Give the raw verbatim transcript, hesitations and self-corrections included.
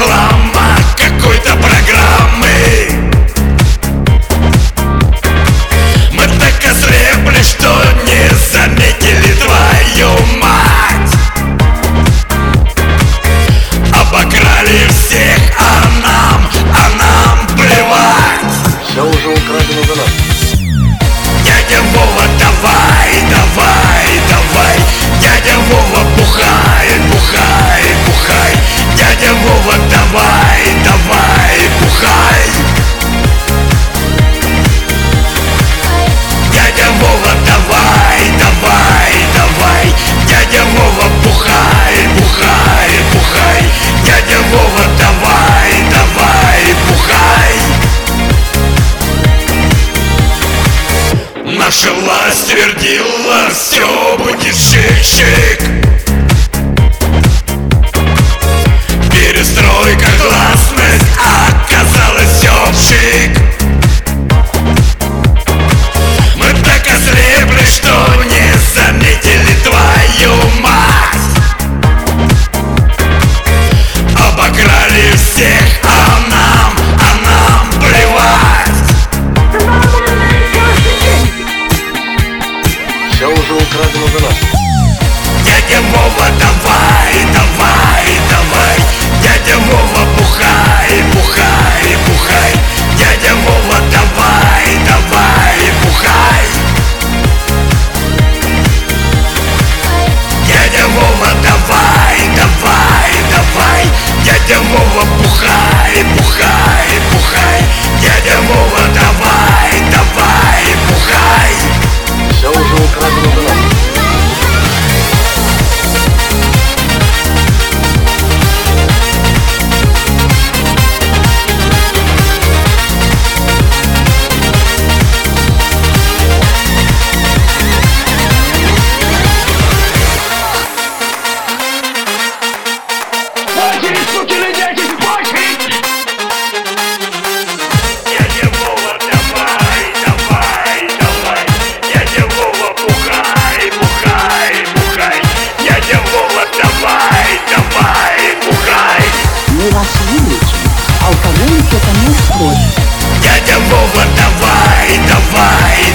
реклама какой-то программы. Мы так ослепли, что не заметили твою мать. Обокрали всех, а нам, а нам плевать. Все уже украдено за нас. Дядя Вова, давай, давай, давай. Дядя Вова, бухай, бухай, бухай. Дядя Вова, давай, давай, бухай. Дядя Вова, давай, давай, давай. Дядя Вова, бухай, бухай, бухай. Дядя Вова, давай, давай, бухай. Наша власть твердила, все будет шик-шик. Перестройка, гласность, оказалось все пшик. Мы так ослепли, что не заметили твою мать. Обокрали всех, а нам, а нам плевать. Все уже украдено за нас. Дядя Вова, давай, давай, давай. Дядя Вова, бухай, бухай, бухай. Дядя Вова, давай, давай, бухай. Дядя Вова, давай, давай, давай. Дядя Вова, бухай, бухай, бухай. Дядя Вова, давай, давай, бухай. Все уже украдено за нас. Дядя Вова, давай, давай, давай. Дядя Вова, бухай, бухай, бухай. Дядя Вова, давай, давай, бухай. Мы вас вылечим. Алкоголик — это не спрос. Дядя Вова, давай, давай,